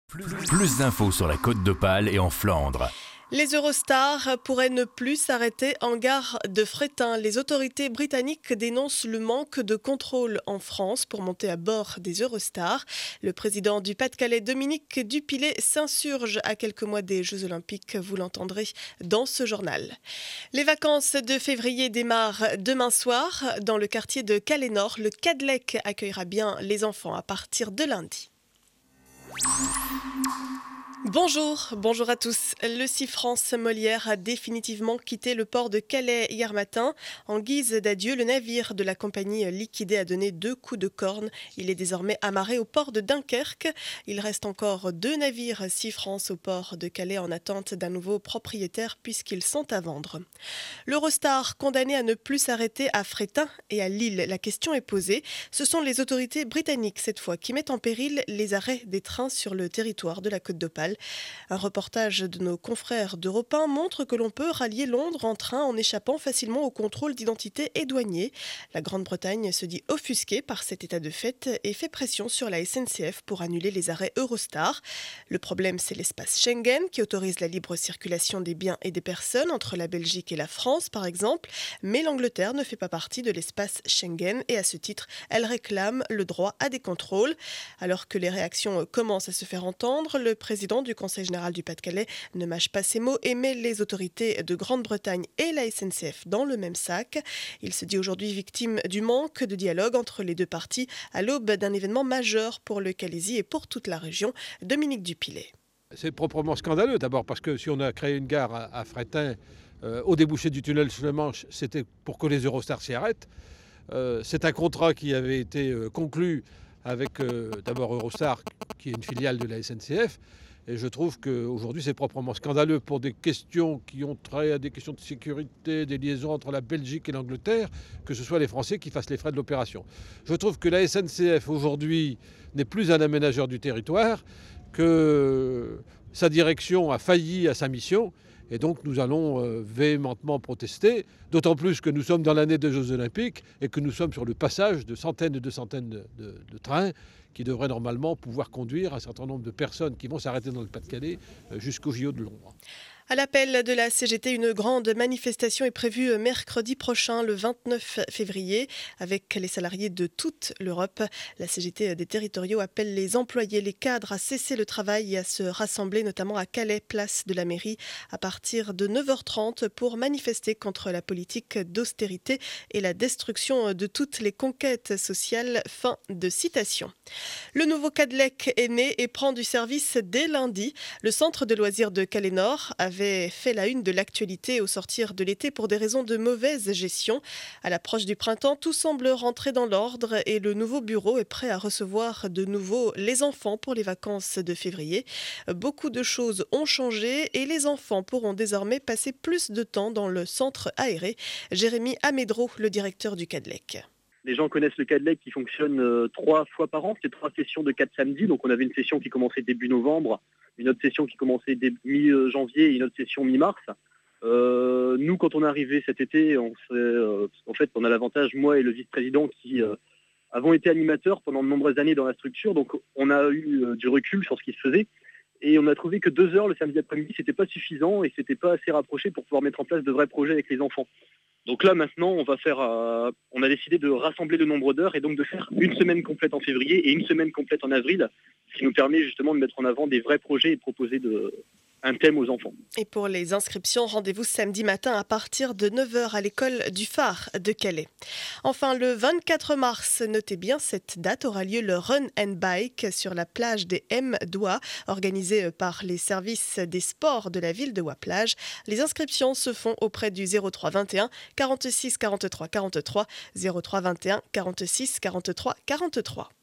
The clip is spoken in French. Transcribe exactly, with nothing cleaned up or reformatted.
Plus, plus d'infos sur la Côte d'Opale et en Flandre. Les Eurostars pourraient ne plus s'arrêter en gare de Fréthun. Les autorités britanniques dénoncent le manque de contrôle en France pour monter à bord des Eurostars. Le président du Pas-de-Calais, Dominique Dupilet, s'insurge à quelques mois des Jeux Olympiques. Vous l'entendrez dans ce journal. Les vacances de février démarrent demain soir. Dans le quartier de Calais-Nord, le Cadlec accueillera bien les enfants à partir de lundi. Bonjour, bonjour à tous. Le Sea France Molière a définitivement quitté le port de Calais hier matin. En guise d'adieu, le navire de la compagnie liquidée a donné deux coups de corne. Il est désormais amarré au port de Dunkerque. Il reste encore deux navires Sea France au port de Calais en attente d'un nouveau propriétaire puisqu'ils sont à vendre. L'Eurostar condamné à ne plus s'arrêter à Fréthun et à Lille. La question est posée. Ce sont les autorités britanniques cette fois qui mettent en péril les arrêts des trains sur le territoire de la Côte d'Opale. Un reportage de nos confrères d'Europe un montre que l'on peut rallier Londres en train en échappant facilement au contrôle d'identité et douanier. La Grande-Bretagne se dit offusquée par cet état de fait et fait pression sur la S N C F pour annuler les arrêts Eurostar. Le problème, c'est l'espace Schengen qui autorise la libre circulation des biens et des personnes entre la Belgique et la France, par exemple. Mais l'Angleterre ne fait pas partie de l'espace Schengen et à ce titre, elle réclame le droit à des contrôles. Alors que les réactions commencent à se faire entendre, le président du Conseil général du Pas-de-Calais ne mâche pas ses mots et met les autorités de Grande-Bretagne et la S N C F dans le même sac. Il se dit aujourd'hui victime du manque de dialogue entre les deux parties à l'aube d'un événement majeur pour le Calaisis et pour toute la région. Dominique Dupilet. C'est proprement scandaleux d'abord parce que si on a créé une gare à, à Fréthun euh, au débouché du tunnel sous le Manche, c'était pour que les Eurostars s'y arrêtent. Euh, c'est un contrat qui avait été euh, conclu avec euh, d'abord Eurostar qui est une filiale de la S N C F. Et je trouve qu'aujourd'hui, c'est proprement scandaleux pour des questions qui ont trait à des questions de sécurité, des liaisons entre la Belgique et l'Angleterre, que ce soit les Français qui fassent les frais de l'opération. Je trouve que la S N C F aujourd'hui n'est plus un aménageur du territoire, que sa direction a failli à sa mission. Et donc nous allons euh, véhémentement protester, d'autant plus que nous sommes dans l'année des Jeux Olympiques et que nous sommes sur le passage de centaines et de centaines de, de, de trains qui devraient normalement pouvoir conduire un certain nombre de personnes qui vont s'arrêter dans le Pas-de-Calais euh, jusqu'au J O de Londres. À l'appel de la C G T, une grande manifestation est prévue mercredi prochain, le vingt-neuf février, avec les salariés de toute l'Europe. La C G T des territoriaux appelle les employés, les cadres à cesser le travail et à se rassembler, notamment à Calais, place de la mairie, à partir de neuf heures trente pour manifester contre la politique d'austérité et la destruction de toutes les conquêtes sociales. Fin de citation. Le nouveau Cadlec est né et prend du service dès lundi. Le centre de loisirs de Calais-Nord avait fait la une de l'actualité au sortir de l'été pour des raisons de mauvaise gestion. À l'approche du printemps, tout semble rentrer dans l'ordre et le nouveau bureau est prêt à recevoir de nouveau les enfants pour les vacances de février. Beaucoup de choses ont changé et les enfants pourront désormais passer plus de temps dans le centre aéré. Jérémy Amédro, le directeur du Cadlec. Les gens connaissent le Cadlec qui fonctionne euh, trois fois par an. C'est trois sessions de quatre samedis. Donc on avait une session qui commençait début novembre, une autre session qui commençait début mi-janvier et une autre session mi-mars. Euh, nous, quand on est arrivé cet été, on fait, euh, en fait, on a l'avantage, moi et le vice-président, qui euh, avons été animateurs pendant de nombreuses années dans la structure. Donc on a eu euh, du recul sur ce qui se faisait. Et on a trouvé que deux heures le samedi après-midi, c'était pas suffisant et c'était pas assez rapproché pour pouvoir mettre en place de vrais projets avec les enfants. Donc là, maintenant, on va faire, euh, on a décidé de rassembler le nombre d'heures et donc de faire une semaine complète en février et une semaine complète en avril, ce qui nous permet justement de mettre en avant des vrais projets et de proposer de, un thème aux enfants. Et pour les inscriptions, rendez-vous samedi matin à partir de neuf heures à l'école du Phare de Calais. Enfin, le vingt-quatre mars, notez bien cette date, aura lieu le Run and Bike sur la plage des M d'Oie, organisé par les services des sports de la ville de Oie-Plage. Les inscriptions se font auprès du zéro trois vingt et un quarante-six quarante-trois quarante-trois, zéro trois vingt et un quarante-six quarante-trois quarante-trois.